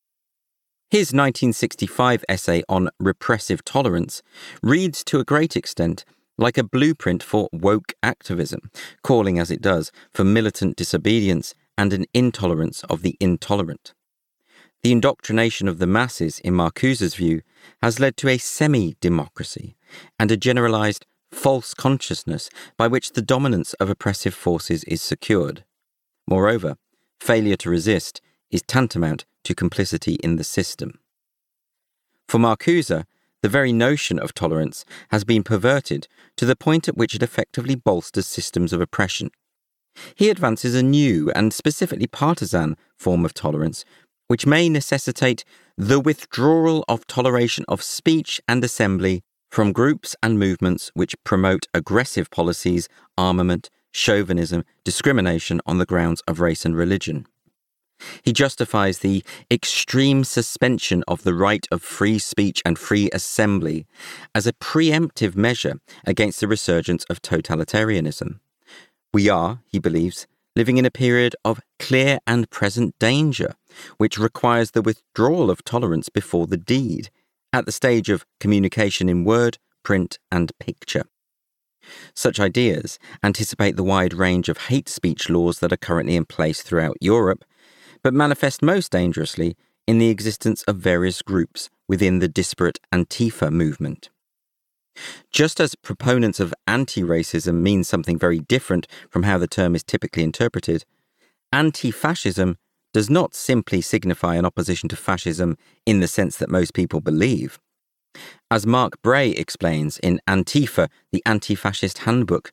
His nineteen sixty-five essay on repressive tolerance reads to a great extent like a blueprint for woke activism, calling as it does for militant disobedience and an intolerance of the intolerant. The indoctrination of the masses, in Marcuse's view, has led to a semi-democracy and a generalized false consciousness by which the dominance of oppressive forces is secured. Moreover, failure to resist is tantamount to complicity in the system. For Marcuse, the very notion of tolerance has been perverted to the point at which it effectively bolsters systems of oppression. He advances a new and specifically partisan form of tolerance, which may necessitate the withdrawal of toleration of speech and assembly from groups and movements which promote aggressive policies, armament, chauvinism, discrimination on the grounds of race and religion. He justifies the extreme suspension of the right of free speech and free assembly as a preemptive measure against the resurgence of totalitarianism. We are, he believes, living in a period of clear and present danger, which requires the withdrawal of tolerance before the deed, at the stage of communication in word, print, and picture. Such ideas anticipate the wide range of hate speech laws that are currently in place throughout Europe, but manifest most dangerously in the existence of various groups within the disparate Antifa movement. Just as proponents of anti-racism mean something very different from how the term is typically interpreted, anti-fascism does not simply signify an opposition to fascism in the sense that most people believe. As Mark Bray explains in Antifa, the Anti-Fascist Handbook,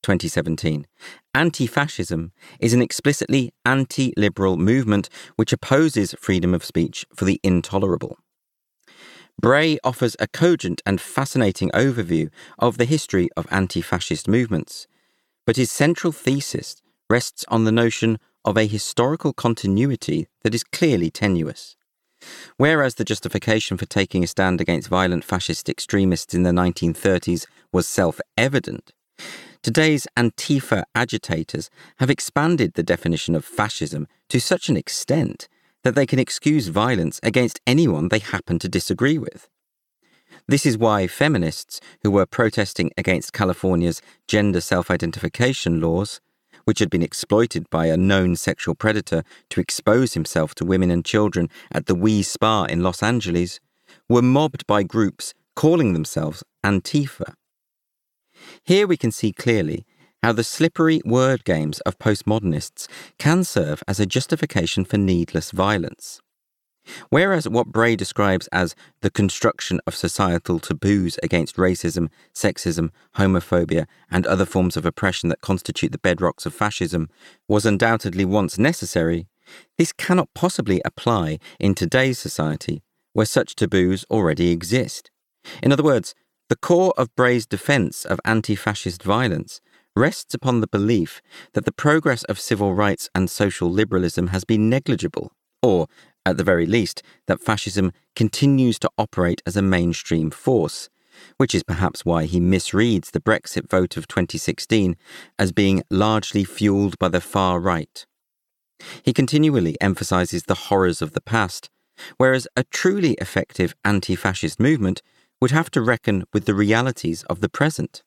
twenty seventeen, anti-fascism is an explicitly anti-liberal movement which opposes freedom of speech for the intolerable. Bray offers a cogent and fascinating overview of the history of anti-fascist movements, but his central thesis rests on the notion of a historical continuity that is clearly tenuous. Whereas the justification for taking a stand against violent fascist extremists in the nineteen thirties was self-evident, today's Antifa agitators have expanded the definition of fascism to such an extent that they can excuse violence against anyone they happen to disagree with. This is why feminists who were protesting against California's gender self-identification laws, which had been exploited by a known sexual predator to expose himself to women and children at the Wee Spa in Los Angeles, were mobbed by groups calling themselves Antifa. Here we can see clearly how the slippery word games of postmodernists can serve as a justification for needless violence. Whereas what Bray describes as the construction of societal taboos against racism, sexism, homophobia, and other forms of oppression that constitute the bedrocks of fascism was undoubtedly once necessary, this cannot possibly apply in today's society where such taboos already exist. In other words, the core of Bray's defense of anti-fascist violence rests upon the belief that the progress of civil rights and social liberalism has been negligible, or, at the very least, that fascism continues to operate as a mainstream force, which is perhaps why he misreads the Brexit vote of twenty sixteen as being largely fueled by the far right. He continually emphasises the horrors of the past, whereas a truly effective anti-fascist movement would have to reckon with the realities of the present.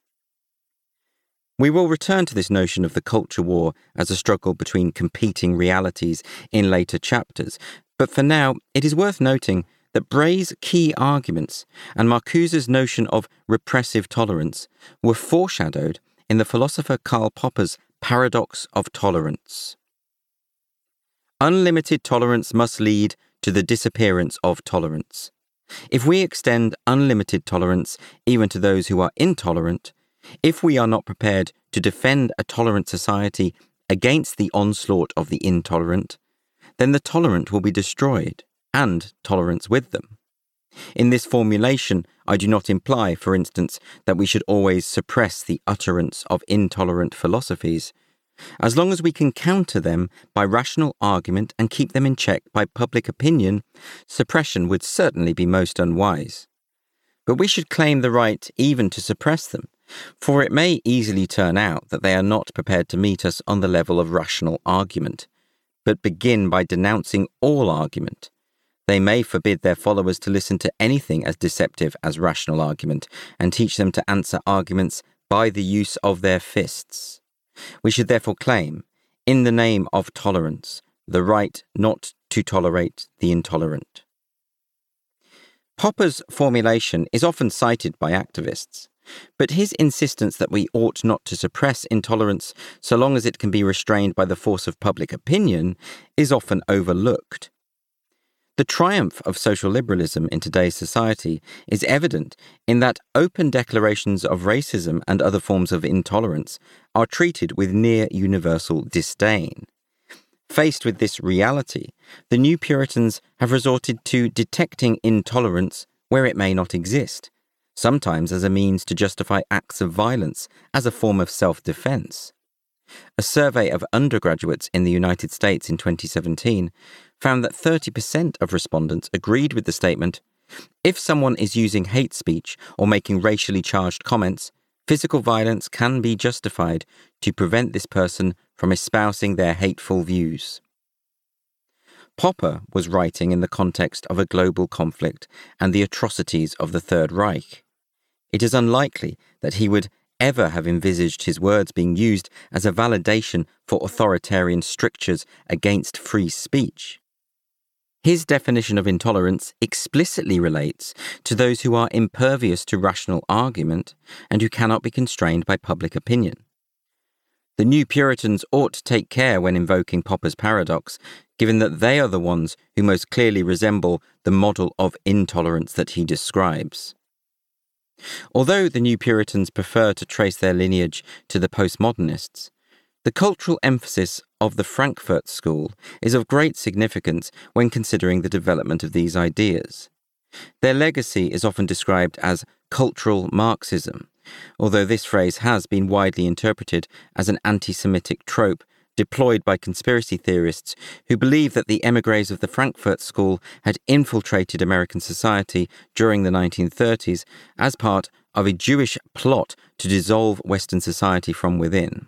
We will return to this notion of the culture war as a struggle between competing realities in later chapters, but for now it is worth noting that Bray's key arguments and Marcuse's notion of repressive tolerance were foreshadowed in the philosopher Karl Popper's paradox of tolerance. Unlimited tolerance must lead to the disappearance of tolerance. If we extend unlimited tolerance even to those who are intolerant, if we are not prepared to defend a tolerant society against the onslaught of the intolerant, then the tolerant will be destroyed, and tolerance with them. In this formulation, I do not imply, for instance, that we should always suppress the utterance of intolerant philosophies. As long as we can counter them by rational argument and keep them in check by public opinion, suppression would certainly be most unwise. But we should claim the right even to suppress them, for it may easily turn out that they are not prepared to meet us on the level of rational argument, but begin by denouncing all argument. They may forbid their followers to listen to anything as deceptive as rational argument, and teach them to answer arguments by the use of their fists. We should therefore claim, in the name of tolerance, the right not to tolerate the intolerant. Popper's formulation is often cited by activists, but his insistence that we ought not to suppress intolerance so long as it can be restrained by the force of public opinion is often overlooked. The triumph of social liberalism in today's society is evident in that open declarations of racism and other forms of intolerance are treated with near universal disdain. Faced with this reality, the New Puritans have resorted to detecting intolerance where it may not exist, sometimes as a means to justify acts of violence as a form of self-defense. A survey of undergraduates in the United States in twenty seventeen found that thirty percent of respondents agreed with the statement, if someone is using hate speech or making racially charged comments, physical violence can be justified to prevent this person from espousing their hateful views. Popper was writing in the context of a global conflict and the atrocities of the Third Reich. It is unlikely that he would ever have envisaged his words being used as a validation for authoritarian strictures against free speech. His definition of intolerance explicitly relates to those who are impervious to rational argument and who cannot be constrained by public opinion. The New Puritans ought to take care when invoking Popper's paradox, given that they are the ones who most clearly resemble the model of intolerance that he describes. Although the New Puritans prefer to trace their lineage to the postmodernists, the cultural emphasis of the Frankfurt School is of great significance when considering the development of these ideas. Their legacy is often described as cultural Marxism, although this phrase has been widely interpreted as an anti-Semitic trope deployed by conspiracy theorists who believe that the émigrés of the Frankfurt School had infiltrated American society during the nineteen thirties as part of a Jewish plot to dissolve Western society from within.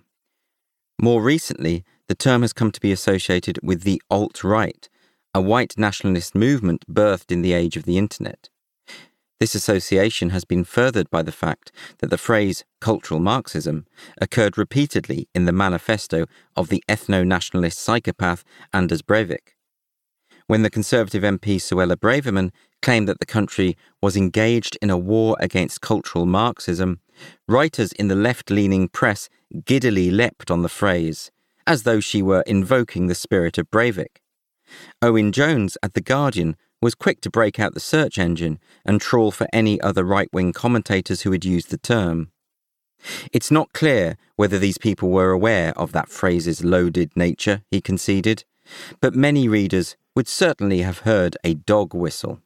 More recently, the term has come to be associated with the alt-right, a white nationalist movement birthed in the age of the internet. This association has been furthered by the fact that the phrase cultural Marxism occurred repeatedly in the manifesto of the ethno-nationalist psychopath Anders Breivik. When the Conservative M P Suella Braverman claimed that the country was engaged in a war against cultural Marxism, writers in the left-leaning press giddily leapt on the phrase, as though she were invoking the spirit of Breivik. Owen Jones at The Guardian was quick to break out the search engine and trawl for any other right-wing commentators who had used the term. It's not clear whether these people were aware of that phrase's loaded nature, he conceded, but many readers would certainly have heard a dog whistle.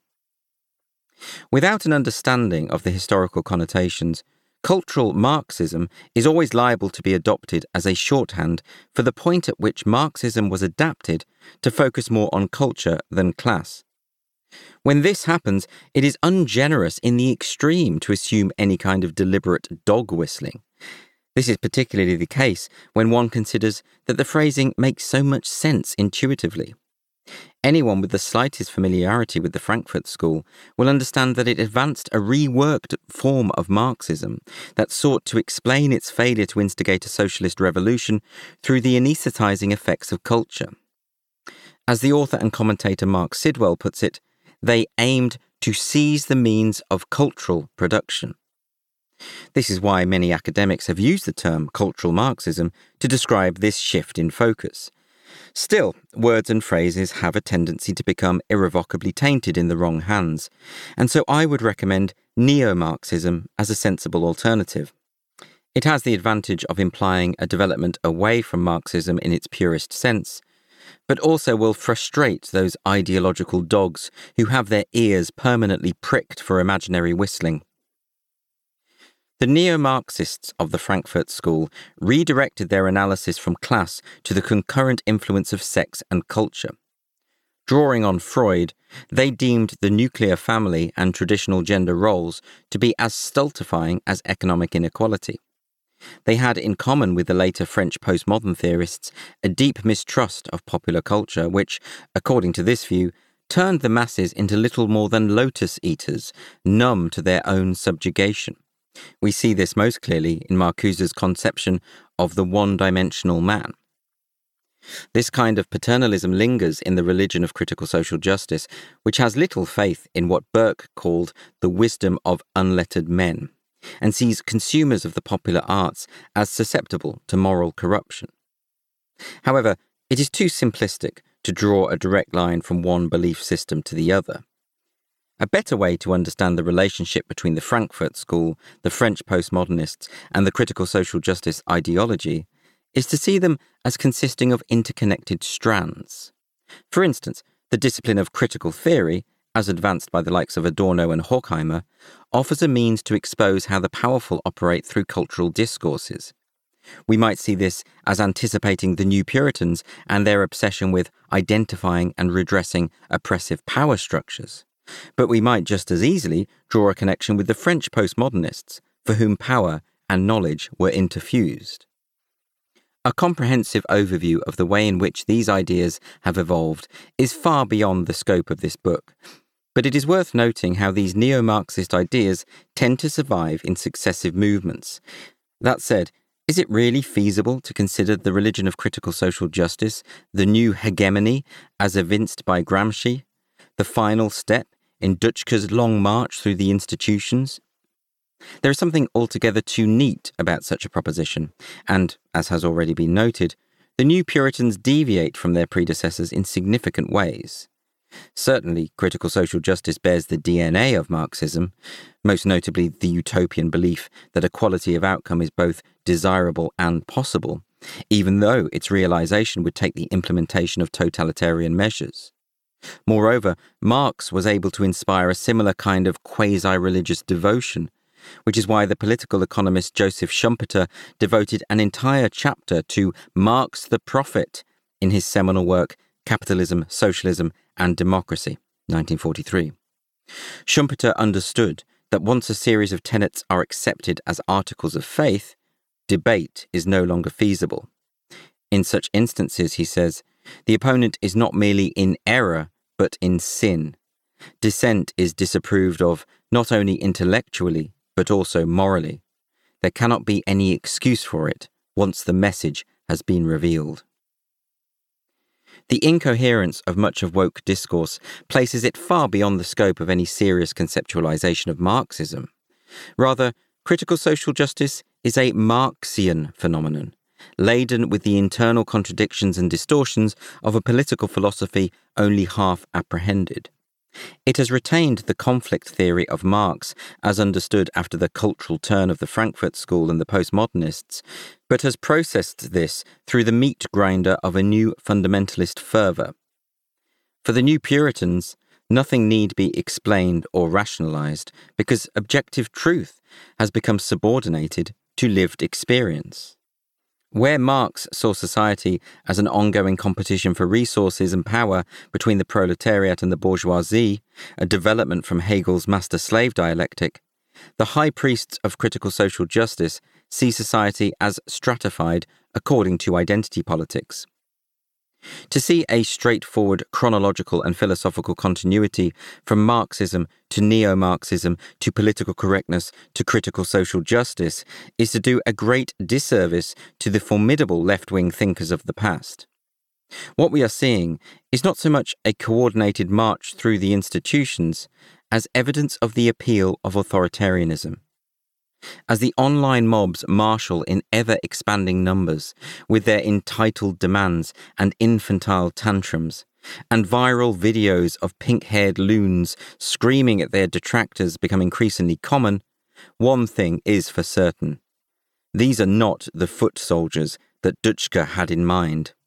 Without an understanding of the historical connotations, cultural Marxism is always liable to be adopted as a shorthand for the point at which Marxism was adapted to focus more on culture than class. When this happens, it is ungenerous in the extreme to assume any kind of deliberate dog whistling. This is particularly the case when one considers that the phrasing makes so much sense intuitively. Anyone with the slightest familiarity with the Frankfurt School will understand that it advanced a reworked form of Marxism that sought to explain its failure to instigate a socialist revolution through the anaesthetizing effects of culture. As the author and commentator Mark Sidwell puts it, they aimed to seize the means of cultural production. This is why many academics have used the term cultural Marxism to describe this shift in focus. Still, words and phrases have a tendency to become irrevocably tainted in the wrong hands, and so I would recommend neo-Marxism as a sensible alternative. It has the advantage of implying a development away from Marxism in its purest sense, but also will frustrate those ideological dogs who have their ears permanently pricked for imaginary whistling. The neo-Marxists of the Frankfurt School redirected their analysis from class to the concurrent influence of sex and culture. Drawing on Freud, they deemed the nuclear family and traditional gender roles to be as stultifying as economic inequality. They had in common with the later French postmodern theorists a deep mistrust of popular culture which, according to this view, turned the masses into little more than lotus eaters, numb to their own subjugation. We see this most clearly in Marcuse's conception of the one-dimensional man. This kind of paternalism lingers in the religion of critical social justice, which has little faith in what Burke called the wisdom of unlettered men, and sees consumers of the popular arts as susceptible to moral corruption. However, it is too simplistic to draw a direct line from one belief system to the other. A better way to understand the relationship between the Frankfurt School, the French postmodernists, and the critical social justice ideology is to see them as consisting of interconnected strands. For instance, the discipline of critical theory, as advanced by the likes of Adorno and Horkheimer, offers a means to expose how the powerful operate through cultural discourses. We might see this as anticipating the New Puritans and their obsession with identifying and redressing oppressive power structures. But we might just as easily draw a connection with the French postmodernists, for whom power and knowledge were interfused. A comprehensive overview of the way in which these ideas have evolved is far beyond the scope of this book, but it is worth noting how these neo-Marxist ideas tend to survive in successive movements. That said, is it really feasible to consider the religion of critical social justice the new hegemony as evinced by Gramsci, the final step in Dutschke's long march through the institutions? There is something altogether too neat about such a proposition, and, as has already been noted, the New Puritans deviate from their predecessors in significant ways. Certainly, critical social justice bears the D N A of Marxism, most notably the utopian belief that equality of outcome is both desirable and possible, even though its realization would take the implementation of totalitarian measures. Moreover, Marx was able to inspire a similar kind of quasi-religious devotion, which is why the political economist Joseph Schumpeter devoted an entire chapter to Marx the Prophet in his seminal work Capitalism, Socialism, and Democracy, nineteen forty-three. Schumpeter understood that once a series of tenets are accepted as articles of faith, debate is no longer feasible. In such instances, he says, the opponent is not merely in error, but in sin. Dissent is disapproved of not only intellectually, but also morally. There cannot be any excuse for it once the message has been revealed. The incoherence of much of woke discourse places it far beyond the scope of any serious conceptualization of Marxism. Rather, critical social justice is a Marxian phenomenon, laden with the internal contradictions and distortions of a political philosophy only half apprehended. It has retained the conflict theory of Marx as understood after the cultural turn of the Frankfurt School and the postmodernists, but has processed this through the meat grinder of a new fundamentalist fervour. For the new Puritans, nothing need be explained or rationalised because objective truth has become subordinated to lived experience. Where Marx saw society as an ongoing competition for resources and power between the proletariat and the bourgeoisie, a development from Hegel's master-slave dialectic, the high priests of critical social justice see society as stratified according to identity politics. To see a straightforward chronological and philosophical continuity from Marxism to neo-Marxism to political correctness to critical social justice is to do a great disservice to the formidable left-wing thinkers of the past. What we are seeing is not so much a coordinated march through the institutions as evidence of the appeal of authoritarianism. As the online mobs marshal in ever-expanding numbers with their entitled demands and infantile tantrums, and viral videos of pink-haired loons screaming at their detractors become increasingly common, one thing is for certain. These are not the foot soldiers that Dutschke had in mind.